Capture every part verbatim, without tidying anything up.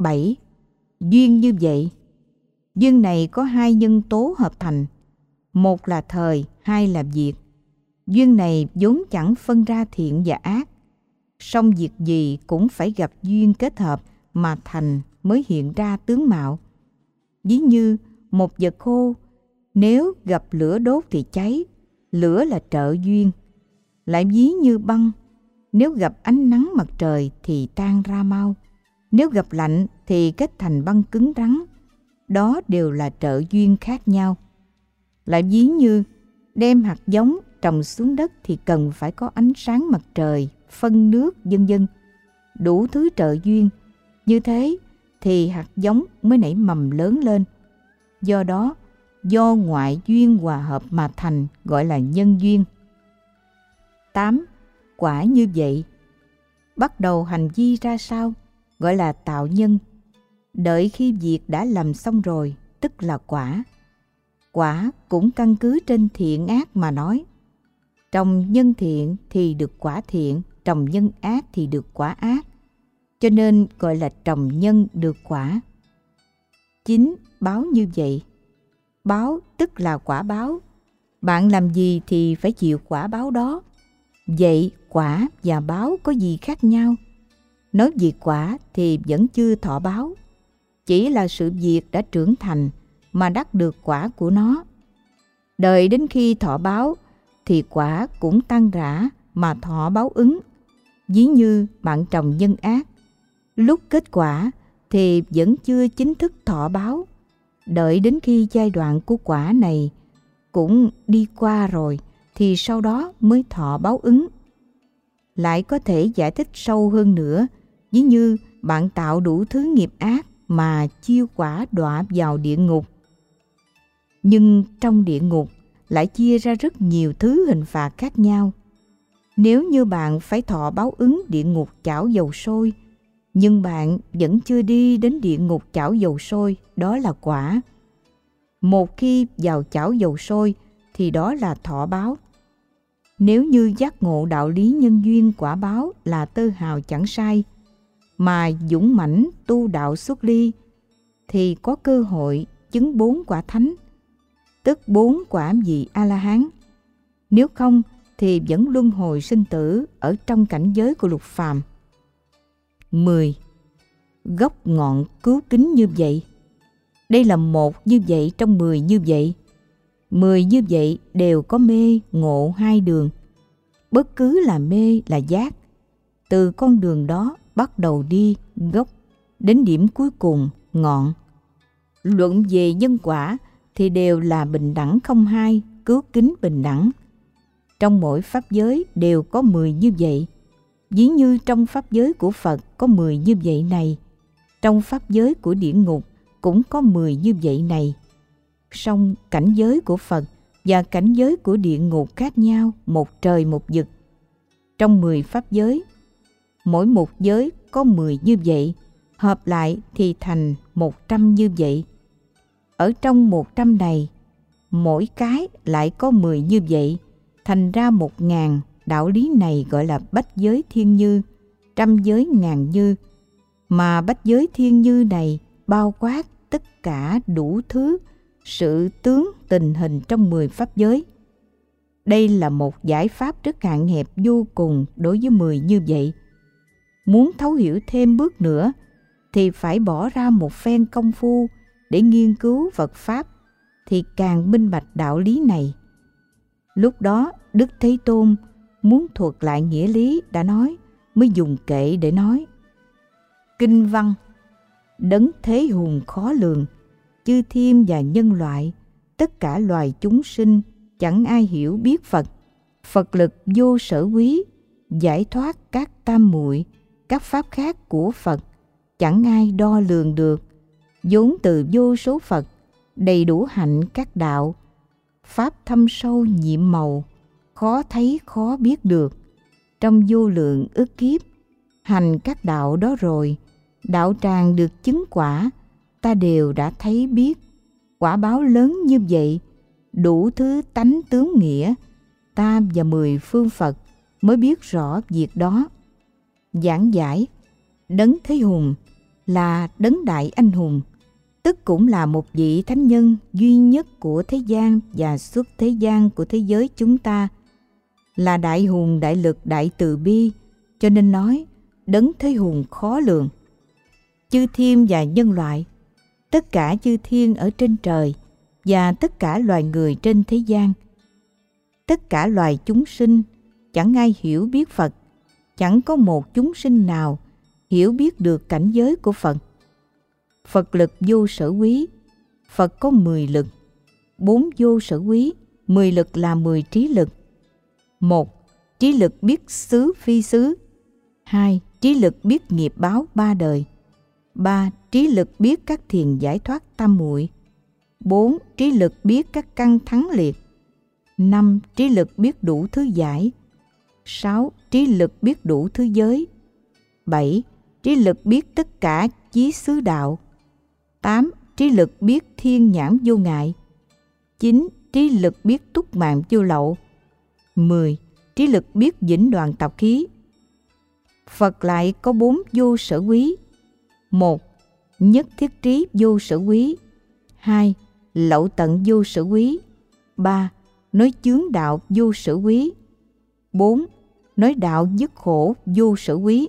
bảy. Duyên như vậy. Duyên này có hai nhân tố hợp thành. Một là thời, hai là việc. Duyên này vốn chẳng phân ra thiện và ác. Song việc gì cũng phải gặp duyên kết hợp mà thành mới hiện ra tướng mạo. Ví như một vật khô, nếu gặp lửa đốt thì cháy, lửa là trợ duyên. Lại ví như băng, nếu gặp ánh nắng mặt trời thì tan ra mau. Nếu gặp lạnh thì kết thành băng cứng rắn. Đó đều là trợ duyên khác nhau. Lại ví như đem hạt giống trồng xuống đất thì cần phải có ánh sáng mặt trời, phân nước, vân vân. Đủ thứ trợ duyên. Như thế thì hạt giống mới nảy mầm lớn lên. Do đó, do ngoại duyên hòa hợp mà thành gọi là nhân duyên. tám. Quả như vậy. Bắt đầu hành vi ra sao gọi là tạo nhân. Đợi khi việc đã làm xong rồi tức là quả. Quả cũng căn cứ trên thiện ác mà nói. Trồng nhân thiện thì được quả thiện, trồng nhân ác thì được quả ác. Cho nên gọi là trồng nhân được quả. chín. Báo như vậy. Báo tức là quả báo. Bạn làm gì thì phải chịu quả báo đó. Vậy quả và báo có gì khác nhau? Nói về quả thì vẫn chưa thọ báo. Chỉ là sự việc đã trưởng thành mà đắc được quả của nó. Đợi đến khi thọ báo thì quả cũng tăng rã mà thọ báo ứng. Ví như bạn trồng nhân ác, lúc kết quả thì vẫn chưa chính thức thọ báo. Đợi đến khi giai đoạn của quả này cũng đi qua rồi thì sau đó mới thọ báo ứng. Lại có thể giải thích sâu hơn nữa, ví như bạn tạo đủ thứ nghiệp ác mà chiêu quả đọa vào địa ngục. Nhưng trong địa ngục lại chia ra rất nhiều thứ hình phạt khác nhau. Nếu như bạn phải thọ báo ứng địa ngục chảo dầu sôi, nhưng bạn vẫn chưa đi đến địa ngục chảo dầu sôi, đó là quả. Một khi vào chảo dầu sôi thì đó là thọ báo. Nếu như giác ngộ đạo lý nhân duyên quả báo là tơ hào chẳng sai, mà dũng mãnh tu đạo xuất ly, thì có cơ hội chứng bốn quả thánh, tức bốn quả vị A-la-hán. Nếu không thì vẫn luân hồi sinh tử ở trong cảnh giới của lục phàm. mười. Gốc ngọn cứu kính như vậy. Đây là một như vậy trong mười như vậy. Mười như vậy đều có mê, ngộ hai đường. Bất cứ là mê là giác. Từ con đường đó bắt đầu đi gốc, đến điểm cuối cùng ngọn. Luận về nhân quả thì đều là bình đẳng không hai, cứu kính bình đẳng. Trong mỗi pháp giới đều có mười như vậy. Ví như trong pháp giới của Phật có mười như vậy này, trong pháp giới của địa ngục cũng có mười như vậy này. Song cảnh giới của Phật và cảnh giới của địa ngục khác nhau một trời một vực. Trong mười pháp giới, mỗi một giới có mười như vậy, hợp lại thì thành một trăm như vậy. Ở trong một trăm này, mỗi cái lại có mười như vậy, thành ra một ngàn. Đạo lý này gọi là bách giới thiên như, trăm giới ngàn như. Mà bách giới thiên như này bao quát tất cả đủ thứ, sự tướng tình hình trong mười pháp giới. Đây là một giải pháp rất hạn hẹp vô cùng đối với mười như vậy. Muốn thấu hiểu thêm bước nữa thì phải bỏ ra một phen công phu để nghiên cứu Phật Pháp thì càng minh bạch đạo lý này. Lúc đó Đức Thế Tôn muốn thuật lại nghĩa lý đã nói mới dùng kệ để nói. Kinh văn: Đấng thế hùng khó lường, chư thiên và nhân loại, tất cả loài chúng sinh, chẳng ai hiểu biết Phật. Phật lực vô sở quý, giải thoát các tam muội, các pháp khác của Phật, chẳng ai đo lường được. Vốn từ vô số Phật, đầy đủ hạnh các đạo, pháp thâm sâu nhiệm màu, khó thấy khó biết được. Trong vô lượng ức kiếp, hành các đạo đó rồi, đạo tràng được chứng quả, ta đều đã thấy biết. Quả báo lớn như vậy, đủ thứ tánh tướng nghĩa, ta và mười phương Phật mới biết rõ việc đó. Giảng giải: Đấng Thế Hùng, là đấng đại anh hùng, tức cũng là một vị thánh nhân duy nhất của thế gian và suốt thế gian của thế giới chúng ta, là đại hùng, đại lực, đại từ bi, cho nên nói đấng thế hùng khó lường. Chư thiên và nhân loại, tất cả chư thiên ở trên trời và tất cả loài người trên thế gian, tất cả loài chúng sinh, chẳng ai hiểu biết Phật, chẳng có một chúng sinh nào hiểu biết được cảnh giới của Phật. Phật lực vô sở quý, Phật có mười lực, bốn vô sở quý, mười lực là mười trí lực. Một, trí lực biết xứ phi xứ. Hai, trí lực biết nghiệp báo ba đời. Ba, trí lực biết các thiền giải thoát tam muội. Bốn, trí lực biết các căn thắng liệt. Năm, trí lực biết đủ thứ giải. Sáu, trí lực biết đủ thứ giới. Bảy, trí lực biết tất cả chí xứ đạo. Tám, trí lực biết thiên nhãn vô ngại. Chín, trí lực biết túc mạng vô lậu. Mười, trí lực biết vĩnh đoạn tập khí. Phật lại có bốn vô sở quý. Một, nhất thiết trí vô sở quý. Hai, lậu tận vô sở quý. Ba, nói chướng đạo vô sở quý. Bốn, nói đạo dứt khổ vô sở quý.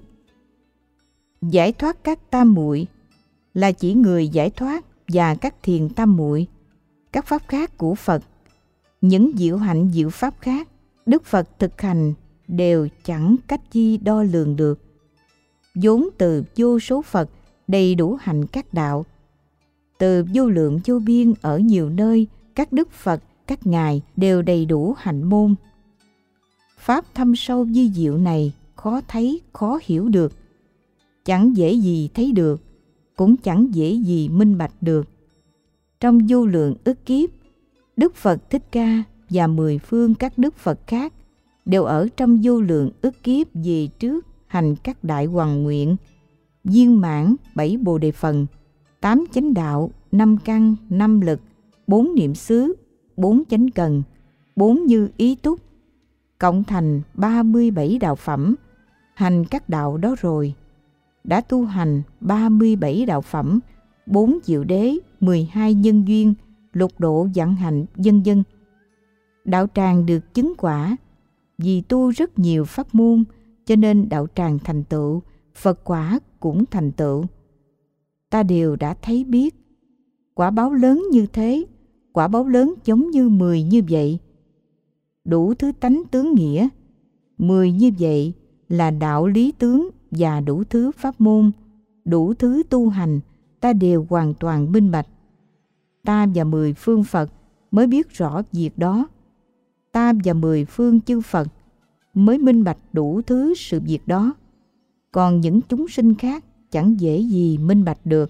Giải thoát các tam muội là chỉ người giải thoát và các thiền tam muội, các pháp khác của Phật. Những diệu hạnh diệu pháp khác Đức Phật thực hành đều chẳng cách chi đo lường được. Vốn từ vô số Phật đầy đủ hành các đạo, từ vô lượng vô biên ở nhiều nơi các Đức Phật, các ngài đều đầy đủ hạnh môn. Pháp thâm sâu vi diệu này khó thấy, khó hiểu được, chẳng dễ gì thấy được, cũng chẳng dễ gì minh bạch được. Trong vô lượng ức kiếp, Đức Phật Thích Ca và mười phương các Đức Phật khác đều ở trong vô lượng ức kiếp về trước hành các đại hoằng nguyện, viên mãn bảy bồ đề phần, tám chánh đạo, năm căn, năm lực, bốn niệm xứ, bốn chánh cần, bốn như ý túc, cộng thành ba mươi bảy đạo phẩm, hành các đạo đó rồi. Đã tu hành ba mươi bảy đạo phẩm, bốn diệu đế, mười hai nhân duyên, lục độ vạn hạnh, vân vân. Đạo tràng được chứng quả, vì tu rất nhiều pháp môn, cho nên đạo tràng thành tựu, Phật quả cũng thành tựu. Ta đều đã thấy biết, quả báo lớn như thế, quả báo lớn giống như mười như vậy. Đủ thứ tánh tướng nghĩa, mười như vậy là đạo lý tướng và đủ thứ pháp môn, đủ thứ tu hành, ta đều hoàn toàn minh bạch. Ta và mười phương Phật mới biết rõ việc đó. Ta và mười phương chư Phật mới minh bạch đủ thứ sự việc đó. Còn những chúng sinh khác chẳng dễ gì minh bạch được.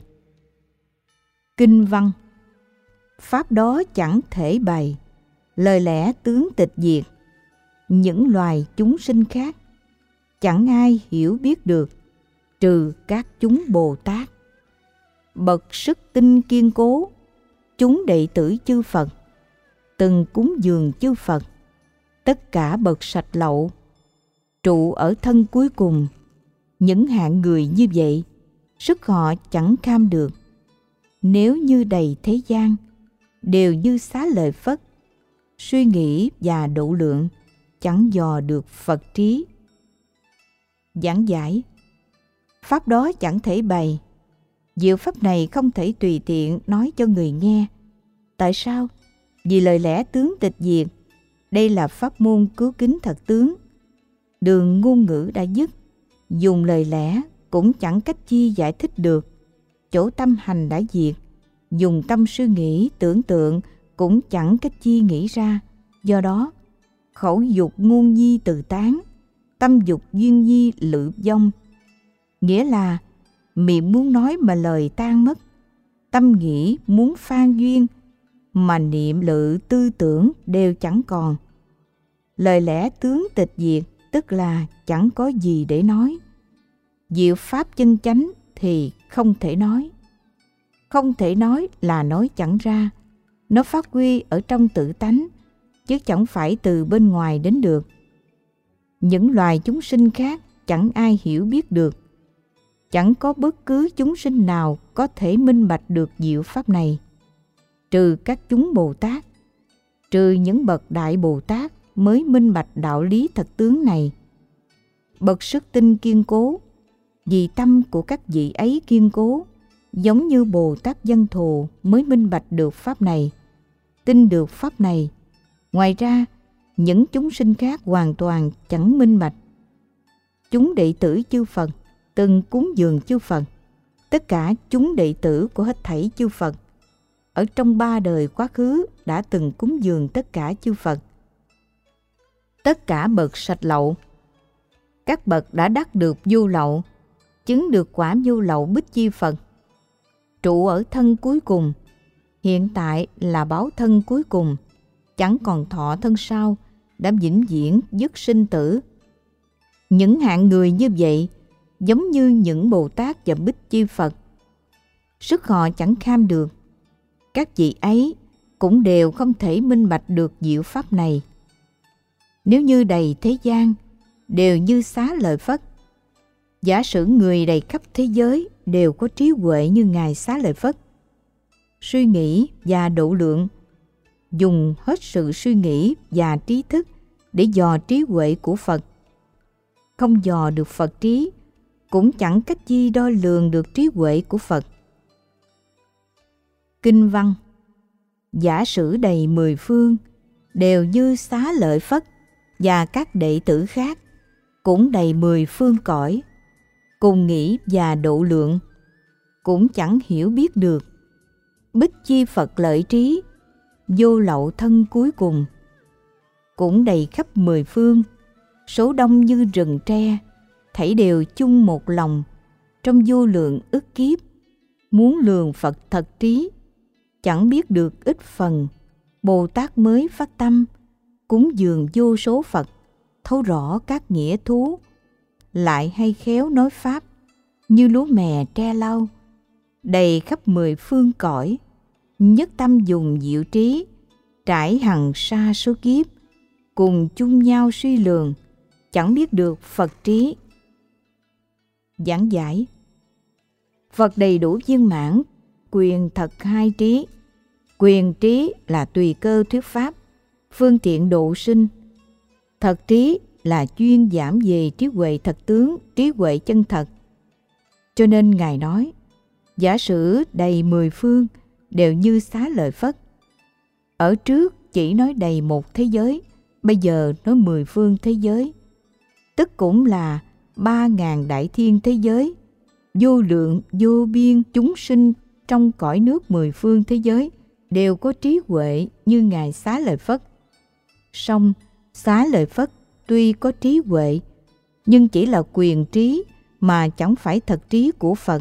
Kinh văn: pháp đó chẳng thể bày, lời lẽ tướng tịch diệt. Những loài chúng sinh khác chẳng ai hiểu biết được, trừ các chúng Bồ Tát. Bậc sức tinh kiên cố, chúng đệ tử chư Phật, từng cúng dường chư Phật, tất cả bậc sạch lậu, trụ ở thân cuối cùng. Những hạng người như vậy, sức họ chẳng kham được. Nếu như đầy thế gian, đều như Xá Lợi Phất, suy nghĩ và độ lượng, chẳng dò được Phật trí. Giảng giải: pháp đó chẳng thể bày. Diệu pháp này không thể tùy tiện nói cho người nghe. Tại sao? Vì lời lẽ tướng tịch diệt. Đây là pháp môn cứu kính thật tướng. Đường ngôn ngữ đã dứt, dùng lời lẽ cũng chẳng cách chi giải thích được. Chỗ tâm hành đã diệt, dùng tâm suy nghĩ tưởng tượng cũng chẳng cách chi nghĩ ra. Do đó, khẩu dục ngôn nhi từ tán, tâm dục duyên nhi lự vong. Nghĩa là miệng muốn nói mà lời tan mất, tâm nghĩ muốn phan duyên mà niệm lự tư tưởng đều chẳng còn. Lời lẽ tướng tịch diệt, tức là chẳng có gì để nói. Diệu pháp chân chánh thì không thể nói. Không thể nói là nói chẳng ra. Nó phát huy ở trong tự tánh, chứ chẳng phải từ bên ngoài đến được. Những loài chúng sinh khác chẳng ai hiểu biết được. Chẳng có bất cứ chúng sinh nào có thể minh bạch được diệu pháp này, trừ các chúng Bồ Tát. Trừ những bậc Đại Bồ Tát mới minh bạch đạo lý thật tướng này. Bậc sức tin kiên cố, vì tâm của các vị ấy kiên cố, giống như Bồ Tát Văn Thù mới minh bạch được pháp này, tin được pháp này. Ngoài ra, những chúng sinh khác hoàn toàn chẳng minh bạch. Chúng đệ tử chư Phật từng cúng dường chư Phật, tất cả chúng đệ tử của hết thảy chư Phật ở trong ba đời quá khứ đã từng cúng dường tất cả chư Phật. Tất cả bậc sạch lậu, các bậc đã đắc được vô lậu, chứng được quả vô lậu Bích Chi Phật, trụ ở thân cuối cùng, hiện tại là báo thân cuối cùng, chẳng còn thọ thân sau, đã vĩnh viễn dứt sinh tử. Những hạng người như vậy giống như những Bồ Tát và Bích Chi Phật, sức họ chẳng kham được. Các vị ấy cũng đều không thể minh bạch được diệu pháp này. Nếu như đầy thế gian đều như Xá Lợi Phất, giả sử người đầy khắp thế giới đều có trí huệ như Ngài Xá Lợi Phất, suy nghĩ và độ lượng, dùng hết sự suy nghĩ và trí thức để dò trí huệ của Phật. Không dò được Phật trí, cũng chẳng cách gì đo lường được trí huệ của Phật. Kinh văn: giả sử đầy mười phương đều như Xá Lợi Phất và các đệ tử khác cũng đầy mười phương cõi, cùng nghĩ và độ lượng, cũng chẳng hiểu biết được. Bích Chi Phật lợi trí, vô lậu thân cuối cùng, cũng đầy khắp mười phương, số đông như rừng tre, thảy đều chung một lòng, trong vô lượng ức kiếp, muốn lường Phật thật trí, chẳng biết được ít phần. Bồ Tát mới phát tâm, cúng dường vô số Phật, thấu rõ các nghĩa thú, lại hay khéo nói pháp, như lúa mè tre lau, đầy khắp mười phương cõi, nhất tâm dùng diệu trí, trải hằng sa số kiếp, cùng chung nhau suy lường, chẳng biết được Phật trí. Giảng giải: Phật đầy đủ viên mãn, quyền thật hai trí. Quyền trí là tùy cơ thuyết pháp, phương tiện độ sinh. Thật trí là chuyên giảm về trí huệ thật tướng, trí huệ chân thật. Cho nên Ngài nói, giả sử đầy mười phương đều như Xá Lợi Phất. Ở trước chỉ nói đầy một thế giới, bây giờ nói mười phương thế giới, tức cũng là ba ngàn đại thiên thế giới, vô lượng vô biên chúng sinh trong cõi nước mười phương thế giới đều có trí huệ như Ngài Xá Lợi Phất. Song Xá Lợi Phất tuy có trí huệ, nhưng chỉ là quyền trí mà chẳng phải thật trí của Phật.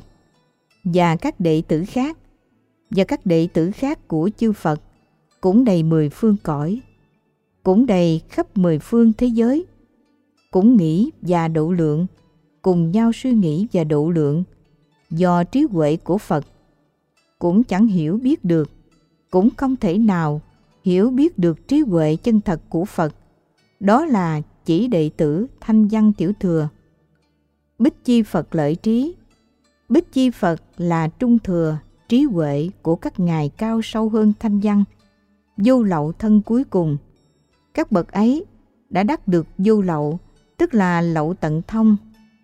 Và các đệ tử khác, và các đệ tử khác của chư Phật cũng đầy mười phương cõi, cũng đầy khắp mười phương thế giới, cũng nghĩ và độ lượng, cùng nhau suy nghĩ và độ lượng, do trí huệ của Phật, cũng chẳng hiểu biết được, cũng không thể nào hiểu biết được trí huệ chân thật của Phật. Đó là chỉ đệ tử Thanh Văn Tiểu Thừa. Bích Chi Phật lợi trí. Bích Chi Phật là trung thừa trí huệ của các ngài cao sâu hơn Thanh Văn, vô lậu thân cuối cùng. Các bậc ấy đã đắc được vô lậu, tức là lậu tận thông,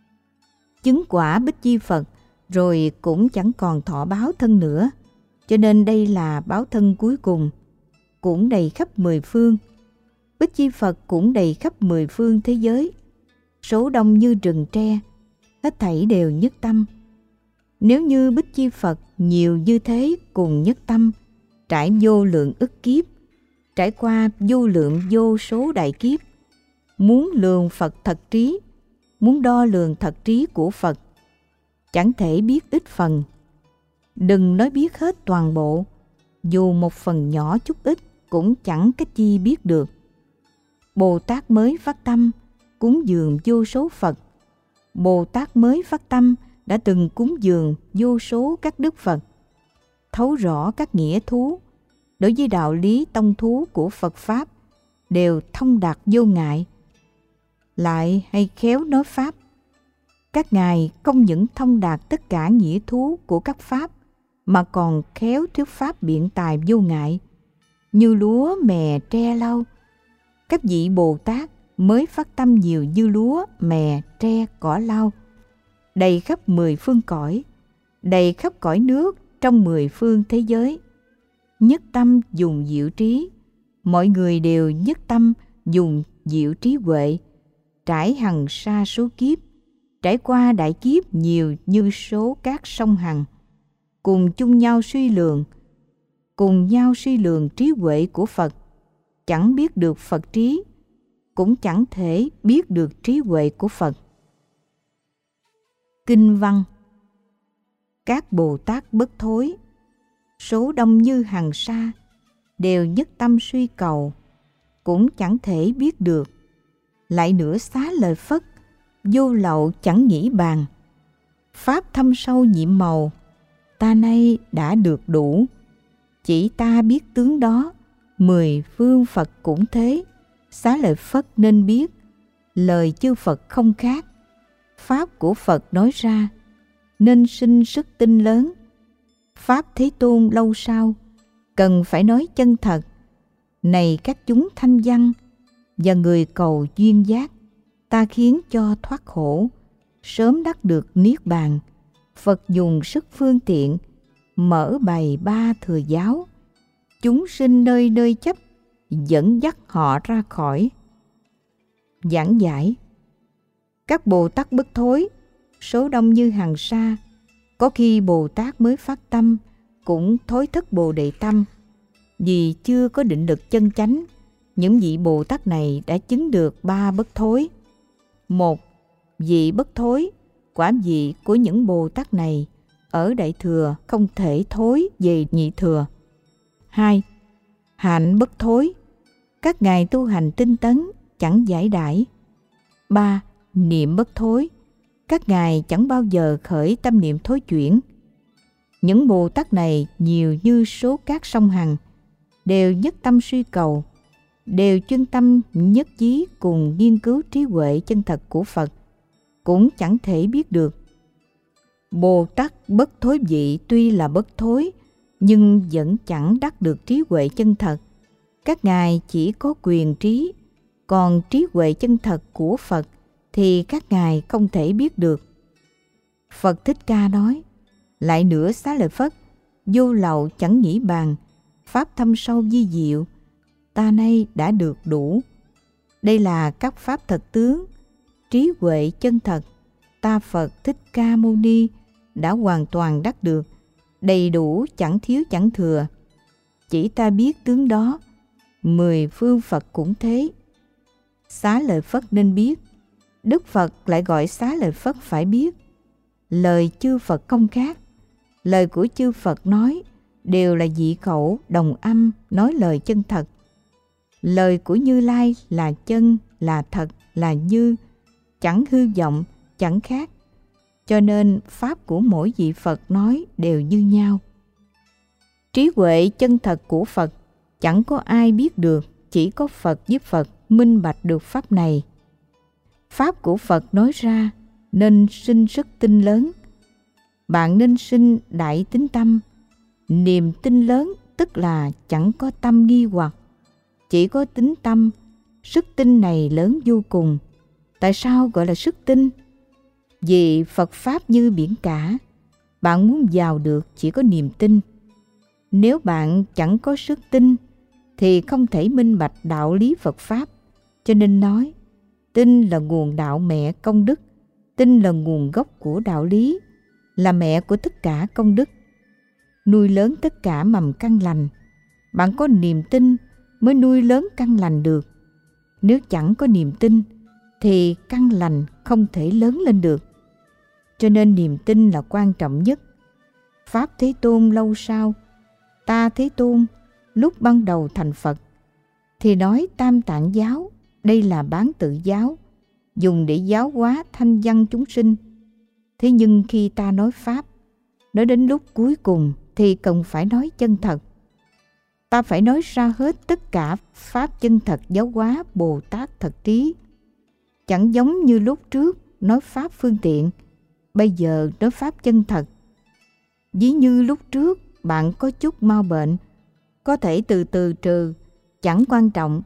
chứng quả Bích Chi Phật, rồi cũng chẳng còn thọ báo thân nữa. Cho nên đây là báo thân cuối cùng, cũng đầy khắp mười phương. Bích Chi Phật cũng đầy khắp mười phương thế giới, số đông như rừng tre, hết thảy đều nhất tâm. Nếu như Bích Chi Phật nhiều như thế cùng nhất tâm, trải vô lượng ức kiếp, trải qua vô lượng vô số đại kiếp, muốn lường Phật thật trí, muốn đo lường thật trí của Phật, chẳng thể biết ít phần. Đừng nói biết hết toàn bộ, dù một phần nhỏ chút ít cũng chẳng cách chi biết được. Bồ Tát mới phát tâm, cúng dường vô số Phật. Bồ Tát mới phát tâm đã từng cúng dường vô số các đức Phật, thấu rõ các nghĩa thú, đối với đạo lý tông thú của Phật Pháp đều thông đạt vô ngại, lại hay khéo nói Pháp. Các ngài không những thông đạt tất cả nghĩa thú của các pháp, mà còn khéo thuyết pháp biện tài vô ngại, như lúa mè tre lau. Các vị Bồ Tát mới phát tâm nhiều như lúa mè tre cỏ lau, đầy khắp mười phương cõi, đầy khắp cõi nước trong mười phương thế giới. Nhất tâm dùng diệu trí, mọi người đều nhất tâm dùng diệu trí huệ, trải hằng sa số kiếp, trải qua đại kiếp nhiều như số các sông Hằng, cùng chung nhau suy lường, cùng nhau suy lường trí huệ của Phật, chẳng biết được Phật trí, cũng chẳng thể biết được trí huệ của Phật. Kinh văn: Các Bồ Tát bất thối, số đông như hằng sa, đều nhất tâm suy cầu, cũng chẳng thể biết được. Lại nữa xá lời Phất, vô lậu chẳng nghĩ bàn. Pháp thâm sâu nhiệm màu, ta nay đã được đủ. Chỉ ta biết tướng đó, mười phương Phật cũng thế. Xá lợi Phất nên biết, lời chư Phật không khác. Pháp của Phật nói ra, nên sinh sức tinh lớn. Pháp Thế Tôn lâu sau, cần phải nói chân thật. Này các chúng thanh văn và người cầu duyên giác, ta khiến cho thoát khổ, sớm đắc được niết bàn. Phật dùng sức phương tiện, mở bày ba thừa giáo. Chúng sinh nơi nơi chấp, dẫn dắt họ ra khỏi. Giảng giải: Các Bồ Tát bất thối, số đông như hằng sa. Có khi Bồ Tát mới phát tâm, cũng thối thất Bồ Đề tâm. Vì chưa có định lực chân chánh, những vị Bồ Tát này đã chứng được ba bất thối. Một, vị bất thối, quả vị của những Bồ Tát này ở Đại Thừa không thể thối về Nhị Thừa. Hai, hạnh bất thối, các ngài tu hành tinh tấn, chẳng giải đãi. Ba, niệm bất thối, các ngài chẳng bao giờ khởi tâm niệm thối chuyển. Những Bồ Tát này nhiều như số cát sông Hằng, đều nhất tâm suy cầu, đều chuyên tâm nhất chí cùng nghiên cứu trí huệ chân thật của Phật, cũng chẳng thể biết được. Bồ Tát bất thối vị tuy là bất thối, nhưng vẫn chẳng đắc được trí huệ chân thật. Các ngài chỉ có quyền trí, còn trí huệ chân thật của Phật thì các ngài không thể biết được. Phật Thích Ca nói: Lại nữa xá lợi Phất, vô lậu chẳng nghĩ bàn. Pháp thâm sâu vi diệu, ta nay đã được đủ. Đây là các pháp thật tướng, trí huệ chân thật, ta Phật Thích Ca Mâu Ni đã hoàn toàn đắc được, đầy đủ chẳng thiếu chẳng thừa. Chỉ ta biết tướng đó, mười phương Phật cũng thế. Xá lợi Phất nên biết, Đức Phật lại gọi xá lợi Phất phải biết. Lời chư Phật không khác, lời của chư Phật nói đều là dị khẩu đồng âm, nói lời chân thật. Lời của Như Lai là chân, là thật, là như, chẳng hư vọng, chẳng khác. Cho nên pháp của mỗi vị Phật nói đều như nhau. Trí huệ chân thật của Phật chẳng có ai biết được, chỉ có Phật với Phật minh bạch được pháp này. Pháp của Phật nói ra nên sinh sức tinh lớn. Bạn nên sinh đại tín tâm. Niềm tin lớn tức là chẳng có tâm nghi hoặc, chỉ có tín tâm. Sức tin này lớn vô cùng. Tại sao gọi là sức tin? Vì Phật Pháp như biển cả, bạn muốn vào được chỉ có niềm tin. Nếu bạn chẳng có sức tin thì không thể minh bạch đạo lý Phật Pháp. Cho nên nói, tin là nguồn đạo mẹ công đức, tin là nguồn gốc của đạo lý, là mẹ của tất cả công đức, nuôi lớn tất cả mầm căn lành. Bạn có niềm tin mới nuôi lớn căn lành được. Nếu chẳng có niềm tin thì căn lành không thể lớn lên được. Cho nên niềm tin là quan trọng nhất. Pháp Thế Tôn lâu sau, ta Thế Tôn lúc ban đầu thành Phật thì nói Tam Tạng giáo, đây là bán tự giáo, dùng để giáo hóa thanh văn chúng sinh. Thế nhưng khi ta nói Pháp, nói đến lúc cuối cùng thì cần phải nói chân thật. Ta phải nói ra hết tất cả Pháp chân thật giáo hóa Bồ Tát thật trí. Chẳng giống như lúc trước nói Pháp phương tiện, Bây giờ nói pháp chân thật. Ví như lúc trước bạn có chút mau bệnh, có thể từ từ trừ, chẳng quan trọng.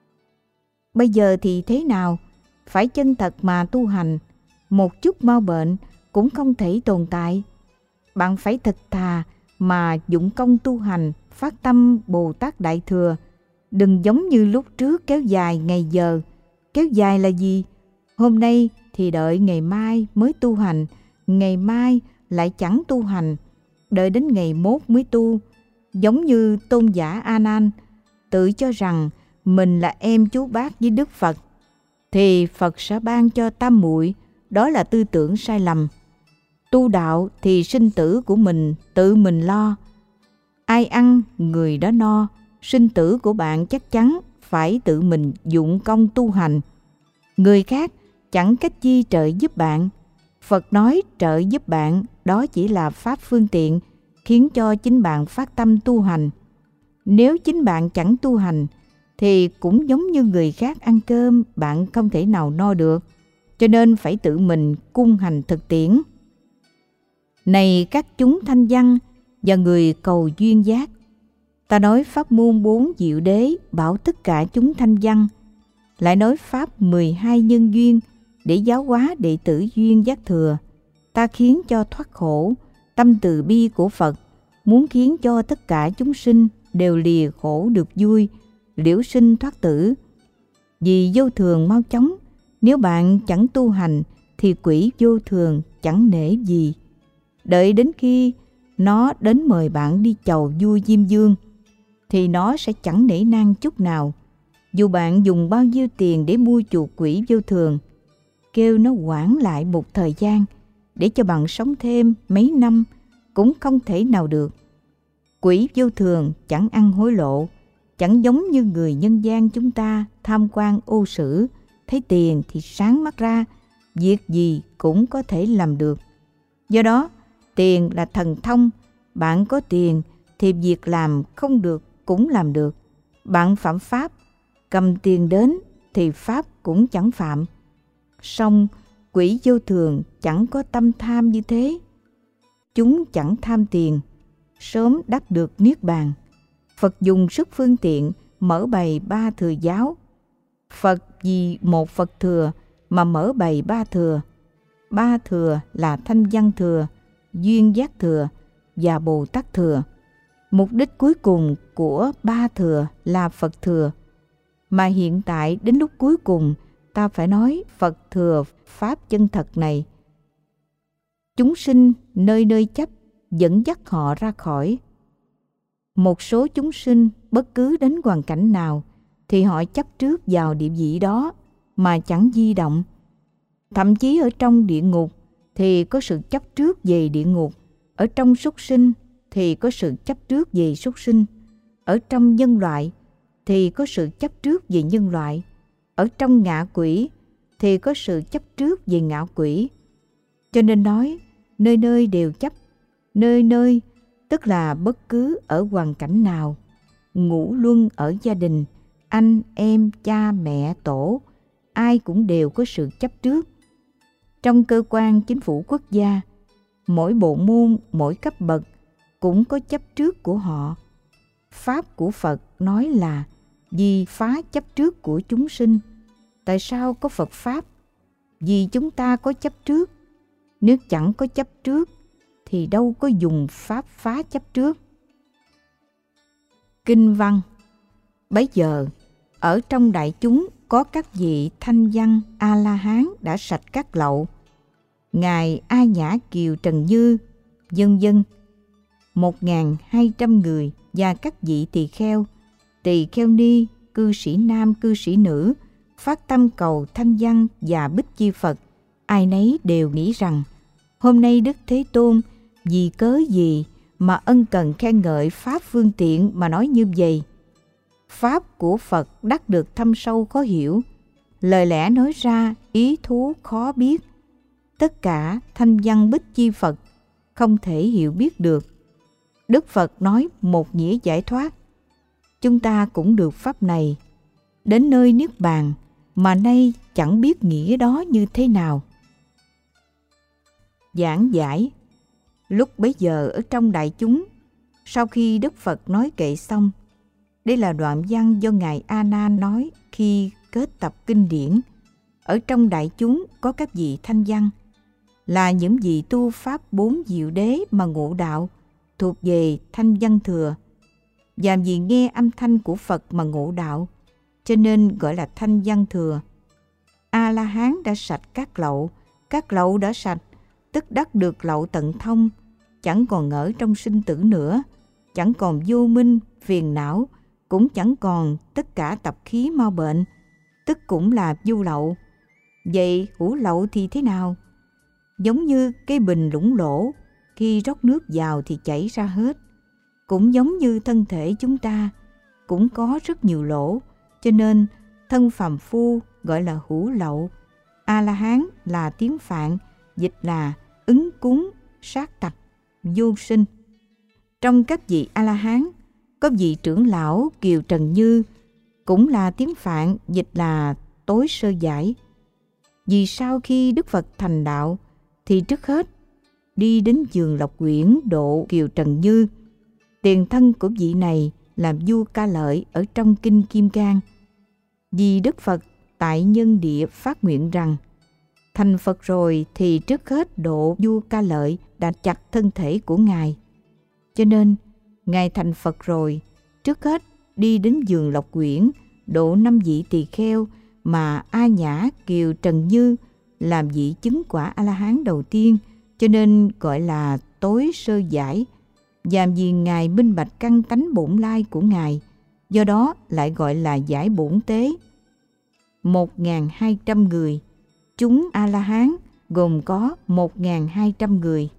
Bây giờ thì thế nào? Phải chân thật mà tu hành. Một chút mau bệnh cũng không thể tồn tại. Bạn phải thật thà mà dụng công tu hành, phát tâm Bồ Tát Đại Thừa. Đừng giống như lúc trước kéo dài ngày giờ. Kéo dài là gì? Hôm nay thì đợi ngày mai mới tu hành, ngày mai lại chẳng tu hành, đợi đến ngày mốt mới tu. Giống như tôn giả A Nan tự cho rằng mình là em chú bác với Đức Phật, thì Phật sẽ ban cho tam muội. Đó là tư tưởng sai lầm. Tu đạo thì sinh tử của mình tự mình lo. Ai ăn người đó no. Sinh tử của bạn chắc chắn phải tự mình dụng công tu hành. Người khác chẳng cách chi trợ giúp bạn. Phật nói trợ giúp bạn đó chỉ là pháp phương tiện khiến cho chính bạn phát tâm tu hành. Nếu chính bạn chẳng tu hành thì cũng giống như người khác ăn cơm, bạn không thể nào no được. Cho nên phải tự mình cung hành thực tiễn. Này các chúng thanh văn và người cầu duyên giác, ta nói pháp môn bốn diệu đế bảo tất cả chúng thanh văn, lại nói pháp mười hai nhân duyên để giáo hóa đệ tử duyên giác thừa. Ta khiến cho thoát khổ, tâm từ bi của Phật muốn khiến cho tất cả chúng sinh đều lìa khổ được vui, liễu sinh thoát tử. Vì vô thường mau chóng, nếu bạn chẳng tu hành thì quỷ vô thường chẳng nể gì. Đợi đến khi nó đến mời bạn đi chầu vui diêm dương thì nó sẽ chẳng nể nang chút nào. Dù bạn dùng bao nhiêu tiền để mua chuộc quỷ vô thường, kêu nó hoãn lại một thời gian để cho bạn sống thêm mấy năm cũng không thể nào được. Quỷ vô thường chẳng ăn hối lộ, chẳng giống như người nhân gian chúng ta tham quan ô sử, thấy tiền thì sáng mắt ra, việc gì cũng có thể làm được. Do đó, tiền là thần thông. Bạn có tiền thì việc làm không được cũng làm được. Bạn phạm pháp, cầm tiền đến thì pháp cũng chẳng phạm. Song quỷ vô thường chẳng có tâm tham như thế. Chúng chẳng tham tiền, sớm đắc được niết bàn. Phật dùng sức phương tiện mở bày ba thừa giáo. Phật vì một Phật thừa mà mở bày ba thừa. Ba thừa là thanh văn thừa, duyên giác thừa và Bồ Tát thừa. Mục đích cuối cùng của ba thừa là Phật thừa. Mà hiện tại đến lúc cuối cùng ta phải nói Phật thừa pháp chân thật này. Chúng sinh nơi nơi chấp dẫn dắt họ ra khỏi. Một số chúng sinh bất cứ đến hoàn cảnh nào thì họ chấp trước vào địa vị đó mà chẳng di động. Thậm chí ở trong địa ngục thì có sự chấp trước về địa ngục, ở trong súc sinh thì có sự chấp trước về súc sinh, ở trong nhân loại thì có sự chấp trước về nhân loại, ở trong ngạ quỷ thì có sự chấp trước về ngạ quỷ. Cho nên nói nơi nơi đều chấp, nơi nơi tức là bất cứ ở hoàn cảnh nào. Ngũ luân ở gia đình, anh em cha mẹ tổ, ai cũng đều có sự chấp trước. Trong cơ quan chính phủ quốc gia, mỗi bộ môn, mỗi cấp bậc cũng có chấp trước của họ. Pháp của Phật nói là vì phá chấp trước của chúng sinh. Tại sao có Phật Pháp? Vì chúng ta có chấp trước. Nếu chẳng có chấp trước thì đâu có dùng Pháp phá chấp trước. Kinh văn. Bấy giờ, ở trong đại chúng có các vị thanh văn A-la-hán đã sạch các lậu. Ngài A Nhã Kiều Trần Như, vân vân, một nghìn hai trăm người và các vị tỳ kheo, tỳ kheo ni, cư sĩ nam, cư sĩ nữ, phát tâm cầu thanh văn và bích chi Phật. Ai nấy đều nghĩ rằng hôm nay Đức Thế Tôn vì cớ gì mà ân cần khen ngợi Pháp phương tiện mà nói như vậy. Pháp của Phật đắc được thâm sâu khó hiểu, lời lẽ nói ra ý thú khó biết. Tất cả thanh văn bích chi Phật không thể hiểu biết được. Đức Phật nói một nghĩa giải thoát. Chúng ta cũng được Pháp này, đến nơi Niết Bàn mà nay chẳng biết nghĩa đó như thế nào. giảng giải. Lúc bấy giờ ở trong đại chúng, sau khi Đức Phật nói kệ xong, đây là đoạn văn do Ngài A Nan nói khi kết tập kinh điển. Ở trong đại chúng có các vị thanh văn, là những vị tu pháp bốn diệu đế mà ngộ đạo, thuộc về thanh văn thừa. Và vì nghe âm thanh của Phật mà ngộ đạo, cho nên gọi là thanh văn thừa. A-la-hán đã sạch các lậu, các lậu đã sạch, tức đắc được lậu tận thông, chẳng còn ngỡ trong sinh tử nữa, chẳng còn vô minh, phiền não, cũng chẳng còn tất cả tập khí mau bệnh, tức cũng là vô lậu. Vậy hữu lậu thì thế nào? Giống như cái bình lũng lỗ, khi rót nước vào thì chảy ra hết. Cũng giống như thân thể chúng ta, cũng có rất nhiều lỗ, cho nên thân phàm phu gọi là hữu lậu. A-la-hán là tiếng Phạn, dịch là ứng cúng, sát tặc, vô sinh. Trong các vị A-la-hán, có vị trưởng lão Kiều Trần Như, cũng là tiếng Phạn, dịch là tối sơ giải. Vì sau khi Đức Phật thành đạo, thì trước hết đi đến giường Lộc Quyển độ Kiều Trần Như. Tiền thân của vị này là vua Ca Lợi ở trong kinh Kim Cang. Vì Đức Phật tại nhân địa phát nguyện rằng, thành Phật rồi thì trước hết độ vua Ca Lợi đã chặt thân thể của Ngài. Cho nên, Ngài thành Phật rồi, trước hết đi đến giường Lộc Quyển độ năm vị tỳ kheo mà A Nhã Kiều Trần Như làm vị chứng quả A-la-hán đầu tiên, cho nên gọi là tối sơ giải. Và vì Ngài minh bạch căn tánh bổn lai của Ngài, do đó lại gọi là giải bổn tế. Một nghìn hai trăm người, chúng A-la-hán gồm có một nghìn hai trăm người.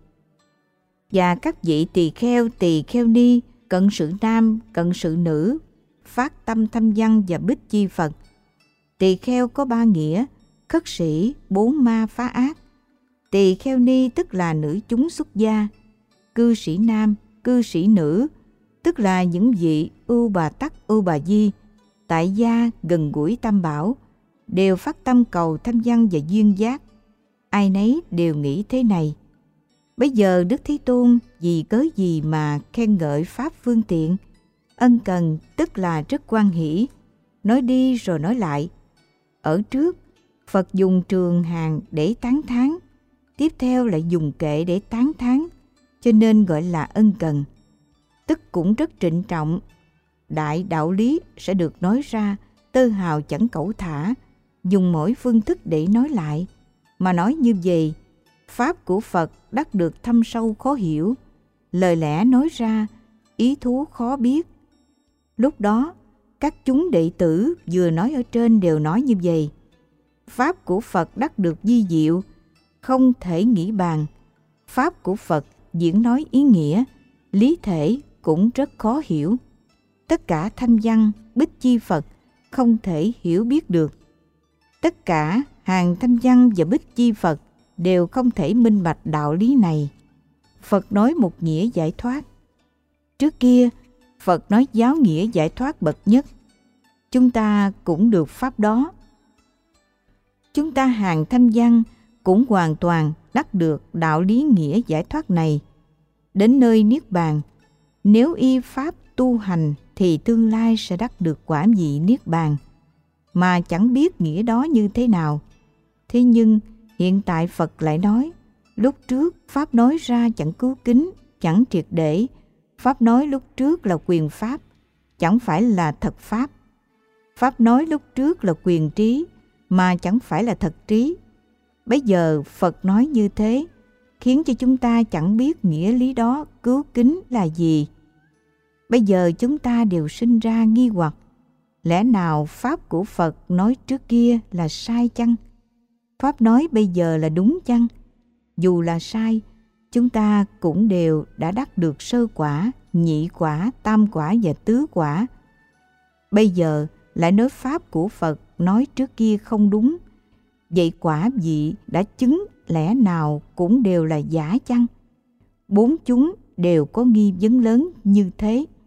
Và các vị tỳ kheo, tỳ kheo ni, cận sự nam, cận sự nữ, phát tâm thanh văn và bích chi Phật. Tỳ kheo có ba nghĩa: khất sĩ, bốn ma phá ác. Tỳ kheo ni tức là nữ chúng xuất gia. Cư sĩ nam, cư sĩ nữ tức là những vị ưu bà tắc, ưu bà di, tại gia gần gũi tam bảo, đều phát tâm cầu thanh văn và duyên giác. Ai nấy đều nghĩ thế này: bây giờ Đức Thế Tôn vì cớ gì mà khen ngợi pháp phương tiện, ân cần tức là rất hoan hỷ, nói đi rồi nói lại. Ở trước, Phật dùng trường hàng để tán thán, tiếp theo lại dùng kệ để tán thán, cho nên gọi là ân cần. Tức cũng rất trịnh trọng. Đại đạo lý sẽ được nói ra tơ hào chẳng cẩu thả, dùng mỗi phương thức để nói lại. Mà nói như vậy, pháp của Phật đắc được thâm sâu khó hiểu, lời lẽ nói ra ý thú khó biết. Lúc đó, các chúng đệ tử vừa nói ở trên đều nói như vậy: pháp của Phật đắc được vi diệu, không thể nghĩ bàn. Pháp của Phật diễn nói ý nghĩa, lý thể cũng rất khó hiểu. Tất cả thanh văn, bích chi Phật không thể hiểu biết được. Tất cả hàng thanh văn và bích chi Phật đều không thể minh bạch đạo lý này. Phật nói một nghĩa giải thoát. Trước kia, Phật nói giáo nghĩa giải thoát bậc nhất. Chúng ta cũng được pháp đó. Chúng ta hàng thanh văn cũng hoàn toàn đắc được đạo lý nghĩa giải thoát này. Đến nơi Niết Bàn, nếu y pháp tu hành thì tương lai sẽ đắc được quả vị Niết Bàn, mà chẳng biết nghĩa đó như thế nào. Thế nhưng hiện tại Phật lại nói, lúc trước pháp nói ra chẳng cứu kính, chẳng triệt để. Pháp nói lúc trước là quyền pháp, chẳng phải là thật pháp. Pháp nói lúc trước là quyền trí, mà chẳng phải là thật trí. Bây giờ Phật nói như thế, khiến cho chúng ta chẳng biết nghĩa lý đó cứu kính là gì. Bây giờ chúng ta đều sinh ra nghi hoặc, lẽ nào pháp của Phật nói trước kia là sai chăng? Pháp nói bây giờ là đúng chăng? Dù là sai, chúng ta cũng đều đã đắc được sơ quả, nhị quả, tam quả và tứ quả. Bây giờ lại nói pháp của Phật nói trước kia không đúng. Vậy quả vị đã chứng lẽ nào cũng đều là giả chăng? Bốn chúng đều có nghi vấn lớn như thế.